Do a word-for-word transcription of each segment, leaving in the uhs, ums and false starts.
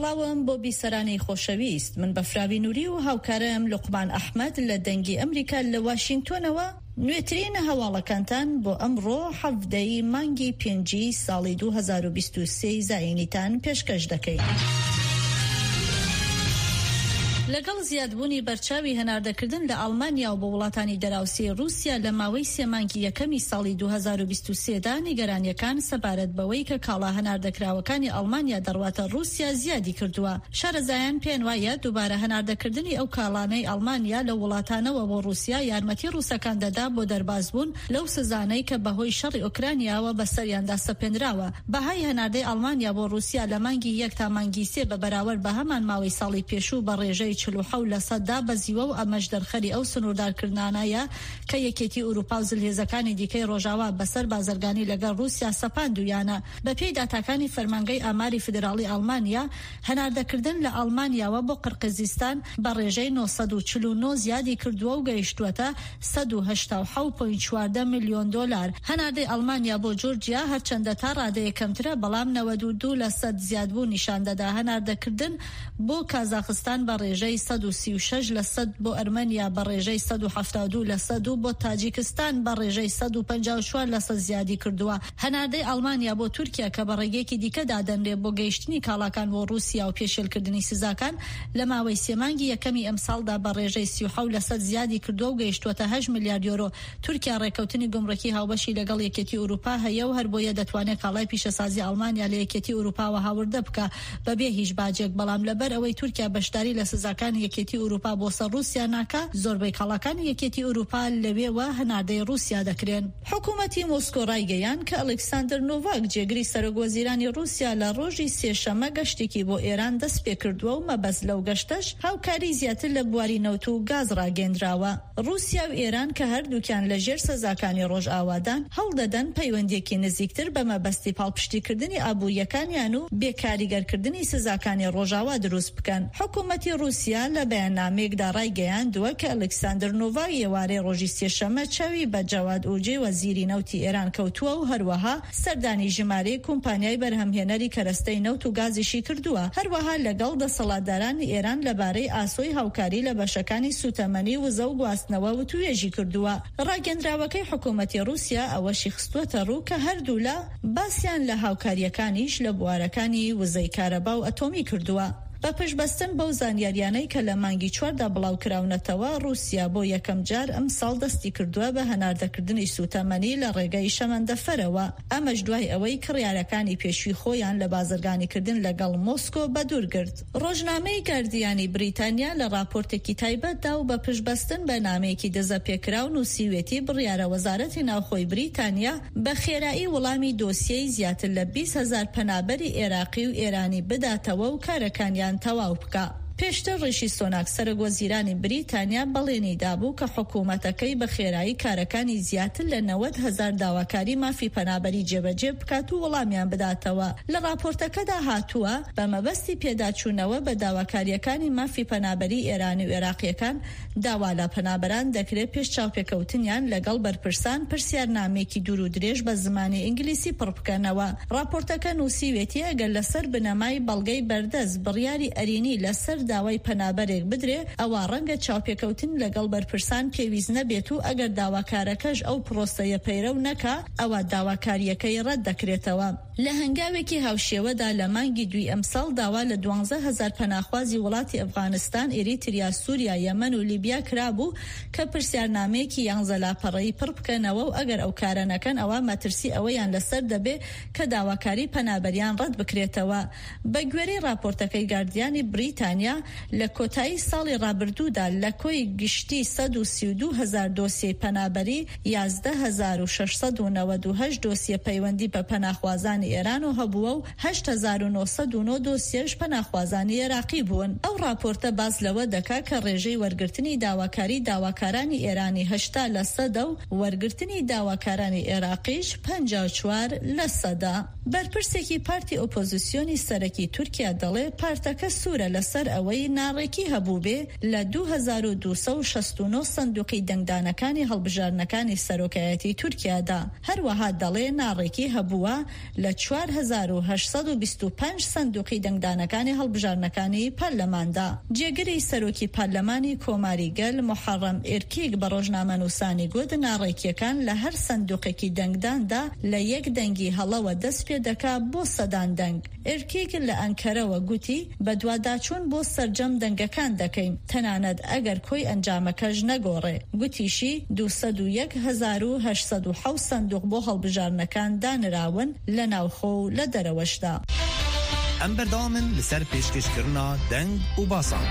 سڵاوم بۆ بیسەرانی خۆشەویست. من بەفراوی نووری و هاوکارم لوقمان ئەحمەد لە دەنگی ئەمریکا لە واشنگتۆنەوە نوێترین هەواڵەکانتان بۆ ئەمڕۆ حەڤدەی مانگی پێنجی ساڵی دوو هەزار و بیست و سێ زاینیتان پێشکەش دەکەین. لەگەڵ زیادبوونی بەرچاوی هەناردەکردن لە ئەڵمانیا و بە وڵاتانی دەراوسی رووسیا لە ماوەی سێ مانگی یەکەمی ساڵی دوو هەزار و بیست و سێ دا نیگەرانیەکان سەبارەت بەوەی کە کاڵا هەناردەکراوەکانی ئەڵمانیا دەڕواتە رووسیا زیادی کردووە. شارەزایان پێیان وایە دووبارە هەناردەکردنی ئەو کاڵانەی ئەڵمانیا لە وڵاتانەوە بۆ رووسیا یارمەتی رووسەکان دەدا بۆ دەربازبوون لەو سزانەی کە بەهۆی شەڕی ئوکرانیاوە بەسەریاندا سەپێنراوە. بەهای هەناردەی ئەڵمانیا بۆ رووسیا لە مانگی یەک تا مانگی سێ بە بەراورد بە هەمان ماوەی ساڵی پێشوو بە ڕێژەی چل و حەوت لە سەددا بەزیوە و ئەمەش دەرخەری ئەو سنووردارکردانایە کە یەکێتی ئوروپا و زلهێزەکانی دیکەی ڕۆژاوا بەسەر بازرگانی لەگەڵ رووسیا سەپاندویانە. بەپێی داتاکانی فەرمانگەی ئاماری فدراڵی ئەڵمانیا هەناردەکردن لە ئەڵمانیاوە بۆ قرقیزستان بە ڕێژەی نۆ سەد و چل و نۆ زیادی کردووە و گەیشتووەتە سەد و هەشتا و حەوت پۆینت چواردە میلیۆن دۆلار. هەناردەی ئەڵمانیا بۆ جورجیا هەرچەندە تا ڕادەیە کەمترە بەڵام نەوەد و دوو لە سەد زیادبوو نیشان دەدا. هەناردەکردن بۆ کازاخستان بە ڕێژەی سەد و سی و شەش لە سەد بۆ ئەرمەنیا بە ڕێژەی سەد و هەفتاد و دوو لە سەد و بۆ تاجیکستان بە ڕێژەی سەد و پەنجا و چوار لە سەد زیادی کردووە. هەناردەی ئەڵمانیا بۆ تورکیا کە بە ڕێگەیەکی دیکە دادەنرێ بۆ گەیشتنی کاڵاکان بۆ رووسیا و پێشێلکردنی سزاکان لە ماوەی سێ مانگی یەکەمی ئەم ساڵدا بە ڕێژەی سی و حەوت لە سەد زیادی کردووە و گەیشتووەتە هەشت میلیارد یۆرۆ. تورکیا ڕێکەوتنی گومڕکی هاوبەشی لەگەڵ یەکێتی ئوروپا هەیە و هەر بۆیە دەتوانێت کاڵای پیشەسازی ئەڵمانیا لە یەکێتی ئوروپاوە هاوردە بکە بەبێ هیچ باجێک. بەڵام لەبەر ئەوەی تورکیا بەشداری لە سزاکانی یەکێتی ئوروپا بۆ سەر رووسیا ناکە زۆربەی کاڵاکانی یەکێتی ئوروپا لەوێوە هەناردەی رووسیا دەکرێن. حکوومەتی مۆسکۆ ڕایگەیان کە ئەلێکساندەر نۆڤاک جێگری سەرۆکوەزیرانی رووسیا لە ڕۆژی سێشەمە گەشتێکی بۆ ئێران دەست پێ کردووە و مەبەست لەو گەشتەش هاوکاری زیاتر لە بواری نەوت و گاز ڕاگەندراوە. رووسیا و ئێران کە هەردووکیان لەژێر سەزاکانی ڕۆژئاوادان هەوڵدەدەن پەیوەندیەکی نزیکتر بە مەبەستی پاڵپشتیکردنی ئابووریەکانیان و بێکاریگەرکردنی سزاکانی ڕۆژئاوا دروست بکەن. حکوومەتی رووسیا لە بەیاننامەیەکدا ڕایگەیاندووە کە ئەلێکساندەر نۆڤاک ئێوارەی ڕۆژی سێشەمە چاوی بە جەواد ئۆجێ وەزیری نەوتی ئێران کەوتووە و هەروەها سەردانی ژمارەی کۆمپانیای بەرهەمهێنەری کەرەستەی نەوت و گازیشی کردووە. هەروەها لەگەڵ دەسەڵاتدارانی ئێران لەبارەی ئاسۆی هاوکاری لە بەشەکانی سوتەمەنی وزە و گواستنەوە و توێژی کردووە. ڕاگەندراوەکەی حکوومەتی رووسیا ئەوەشی خستووەتە ڕوو کە هەردوو لە باسییان لە هاوکاریەکانیش لە بوارەکانی وزەی کارەبا و ئەتۆمی کردووە. بە پشتبەستن بەو زانیاریانەی کە لە مانگی چواردا بڵاو کراونەتەوە رووسیا بۆ یەکەم جار ئەم ساڵ دەستی کردووە بە هەناردەکردنی سوتەمەنی لە ڕێگەی شەمەندەفەرەوە. ئەمەش دوای ئەوەی کڕیارەکانی پێشوی خۆیان لە بازرگانیکردن لەگەڵ مۆسکۆ بەدوورگرت. ڕۆژنامەی گاردیانی بریتانیا لە راپۆرتێکی تایبەتدا و بە پشتبەستن بە نامەیەکی دەزەپێکراو نووسیوێتی بڕیارە وەزارەتی ناوخۆی بریتانیا بە خێرایی وەڵامی دۆسیەی زیاتر لە بیست هەزار پەنابەری عێراقی و ئێرانی بداتەوە و کارەکانیان تەواو بکە. پێشتر ڕیشی سۆناک سەرۆکوەزیرانی بریتانیا بەڵێنی دابوو کە حکوومەتەکەی بە خێرایی کارەکانی زیاتر لە نەوەد هەزار داواکاری مافی پەنابەری جێبەجێ بکات و وەڵامیان بداتەوە. لە راپۆرتەکەدا هاتووە بە مەبەستی پێداچوونەوە بە داواکاریەکانی مافی پەنابەری ئێرانی و عێراقیەکان داوا لە پەنابەران دەکرێت پێش چاوپێکەوتنیان لەگەڵ بەرپرسان پرسیارنامێکی دوور و درێژ بە زمانی ئینگلیسی پڕ بکەنەوە. راپۆرتەکە نووسیوێتی ئەگەر لەسەر بنەمای بەڵگەی بەردەست بڕیاری ئەرینی لەسەر داوای پەنابەرێک بدرێ ئەوە ڕەنگە چاوپێکەوتن لەگەڵ بەرپرسان پێویست نەبێت و ئەگەر داواکارەکەش ئەو پرۆسەیە پەیرەو نەکا ئەوە داواکاریەکەی ڕەت دەکرێتەوە. لە هەنگاوێکی هاوشێوەدا لە مانگی دوی ئەمساڵ داوا لە دوانزە هەزار پەناخوازی وڵاتی ئەفغانستان، ئێریتریا، سووریا، یەمەن و لیبیا کرابوو کە پرسیارنامەیەکی یانزە لاپەڕەیی پڕ بکەنەوە و ئەگەر ئەو کارە نەکەن ئەوە مەترسی ئەوەیان لەسەر دەبێ کە داواکاری پەنابەریان ڕەت بکرێتەوە. بە گوێرەی راپۆرتەکەی گاردیانی بریتانیا لە کۆتایی ساڵی ڕابردوودا لە کۆی گشتی سەد و سی و دوو هەزار دۆسیەی پەنابەری یازدە هەزار و شەش سەد و نەوەد و هەشت دۆسیە پەیوەندی بە پەناخوازانی ئێران و هەبووە و هەشت هەزار و نۆ سەد و نۆ دۆسیەش پەناخوازانی عێراقی بوون. ئەو راپۆرتە باس لەوە دەکا کە ڕێژەی وەرگرتنی داواکاری داواکارانی ئێرانی هەشتا لە سەدە و وەرگرتنی داواکارانی عێراقیش پەنجا و چوار لە سەدا. بەرپرسێکی پارتی ئۆپۆزیسیۆنی سەرەکی تورکیا دەڵێ پارتەکە سوورە لەسەر ئەوەی ناڕێکی هەبوو بێ لە دوو هەزار و دووسەد و شەست و نۆ سندوقی دەنگدانەکانی هەڵبژارنەکانی سەرۆکایەتی تورکیادا. هەروەها دەڵێ ناڕێکی هەبووە لە چوار هەزار و هەشت سەد و بیست و پێنج سندوقی دەنگدانەکانی هەڵبژارنەکانی پەرلەماندا. جێگەری سەرۆکی پەرلەمانی کۆماری گەل محەڕەم ئێرکێک بە ڕۆژنامەنووسانی گوت ناڕێکیەکان لە هەر سندوقێکی دەنگداندا لە یەک دەنگی هەڵەوە دەست پێ دەکا بۆ سەدان دەنگ. ئێرکێک لە ئەنکەرەوە گوتی بە دوواداچوون بۆ سەرجەم دەنگەکان دەکەین تەنانەت ئەگەر کۆی ئەنجامەکەش نەگۆڕێ. گوتیشی دووسەد و یەک هەزار و هەشت سەد و حەوت سندوق بۆ هەڵبژارنەکان دانراون لە ناوخۆ و لە دەرەوەشدا. ئەم بەردەوامن لەسەر پێشکەشکردنا دەنگ و باسان.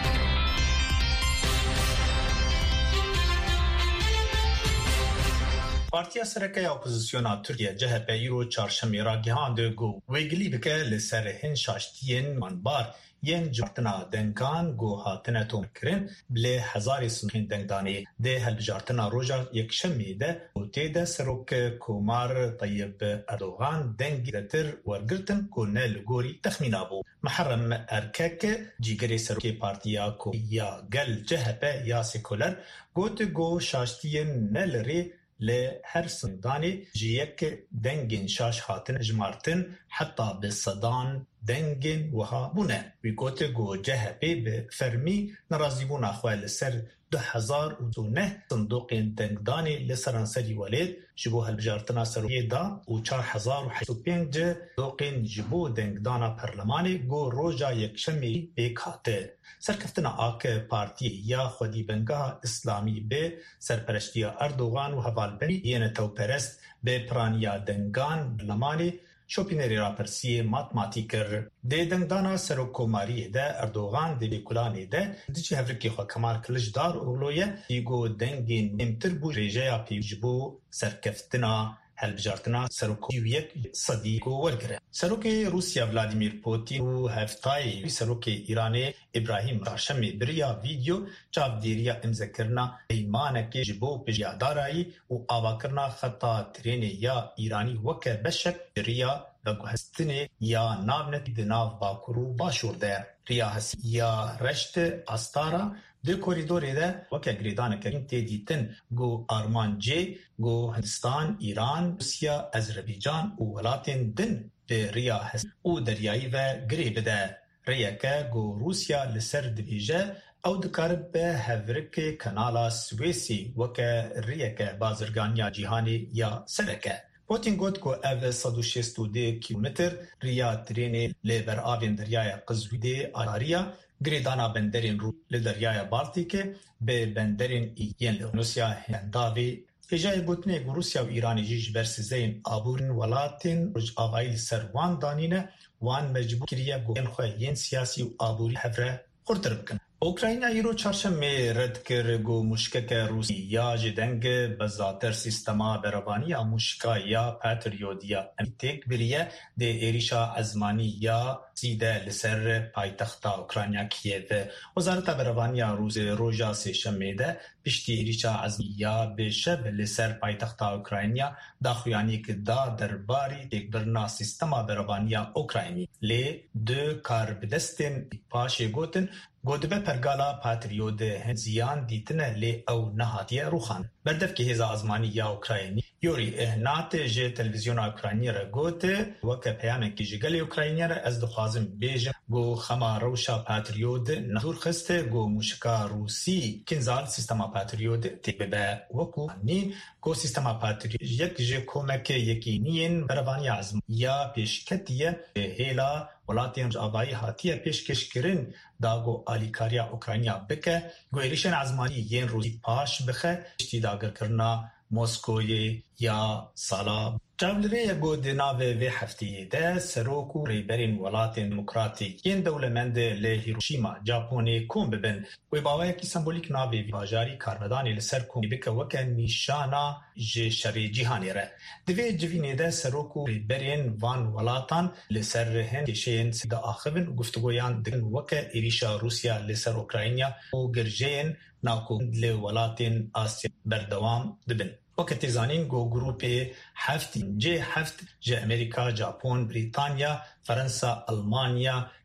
پارتیا سەرەکەی ئۆپۆزیسیۆنا تورکیا C H P îro çarşemê ragihand got wêgilî bike li ser hin şaştiyên manbar yên civartina dengan got hatine tomkirin lê hezarê sindûqên dengdanê dê hilbijartina roja yekşemê de û tê de serok Komar Tayyip Erdogan dengê zêtir wergirtin ku ne li gorî texmîna bû. Muharrem Erkek cîgerê serokê Partiya ya Gel C H P ya Sekuler got got şaştiyên ne li rê li her sindanê ji yek dengên şaş hatin jmartin heta bi sedan dengên wiha bûne. Wî gote got C H P bi fermî nerazîbûna xwe li ser du hezar û neh sindoqên dengdanê li seranserî welêt ji bo hilbijartina serokê da û çar hezar û heyt û pênc doqên ji bo dengdana perlemanê got roja yekşemê pêk hate. Serkeftina AK Partiyê ya Xwedîbengeha İslamî bê serpereştiya Erdogan û hevalberî yên tewperest bê piraniya dengan perlemanê şopînerê rapersiyê matmatî kir. Dê dengdana serokkomariyê de Erdogan dê lêkulanê de diçe hevrikê xwe Kemal Kılıçdaroğlu ye îgo dengên nêmtir bû rêjeya pêwî ji bo serkeftina helbijartina serokî yek sedî got wergire. Serokê Rusya Vladimir Putin û heftayê wî serokê Îranê İbrahim Raşemê biriya vîdeo çavdêriya imzekirina peymanekê ji bo pêşiyadarayî û avakirina xeta trênê ya Îranî weke beşek riya veguhestinê ya navnetî di nav Bakur û Başûr de. Riya hesî ya reşt astara di korîdorê de weke girêdanekirîn tê dîtin got Armancê got Hindistan, Îran, Rusya, Ezerbaycan û welatên din bi riya hesî û deryayî ve girê bide. Rêyeke got Rusya li ser dibêje ew dikaribe hevrikê Kanala Swêsê weke rêyeke bazirganiya cîhanê ya sereke. Putin got ku ev sed û şêst û dê kîlometr riya trênê lê beravên deryaya Qizwîdê ayariya girêdana benderên Rûs li deryaya Baltîkê bi benderên yên li Rusya Hendavê. Hêjayê gotinê ku Rusya û Îranê jî ji ber sizeyên aborîn welatên Rojavayî li ser wan danîne wan mecbûr kiriye gotên xwe yên siyasî û aborî hevre xurtir bikin. Ukrayna îro çarşemê red kir got mûşkeke Rûsî ya ji deng bezater sîstema beravaniya mûşka ya Patriotya Emî têk biriye dê êrişa ezmanî ya sî de li ser paytexta Ukrayna Kiev. Wezareta Beravaniya Rûsê roja sêşemê de piştî êrişa ezmî ya bêşev li ser paytexta Ukrayna daxuyanîk da derbarî têkbirina sîstema beravaniya Ukraynî. Lê du karbidestên paşê gotin got dibe pergala Patriotê hin ziyan dîtine lê ew nehatiye rûxan. Berdevkê hêza ezmanî ya Ukraynî Yorî Ihnat ji televîzyona Ukraynî re got weke peyamekî ji gelê Ukraynî re ez dixwazim bêjim got xema rewşa Patriotê nedûr xiste got mûşika Rûsî kinzal sîstema Patriotê tê bibe wekû nî got sîstema Patriotê yek ji komekê yekîniyên beravaniya ezmanî ya pêşketiye hêla welatên Rojavayî hatiye pêşkêşkirin da got alîkariya Ukrayna bike got êrişên ezmanî yên Rûsî paş bixe piştî dagirkirina Moskoyê ya sala. Çavlirêya got di navê vê hefteyê de serok û rêberên welatên demokratîk yên dewlemend li Hiroşîma Japonê kom bibin. Wê bawayekî sembolîk navê vî bajarî karvedanê li ser komê bike weke nîşana ji şerê cîhanê re. Di vê civînê de serok û rêberên van welatan li ser hin kêşeyên de axivin guftgoyan dikin weke êrişa Rusya li ser Ukrayna û girjeyên navkond li welatên Asya berdewam dibin. Weke têzanîn got grûpê heftîn C heft ji Amerîka, Japon, Brîtanya, Fransa, Almanya,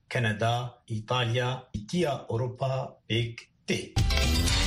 Kanada, İtalya, İtiya Avrupa pek tê.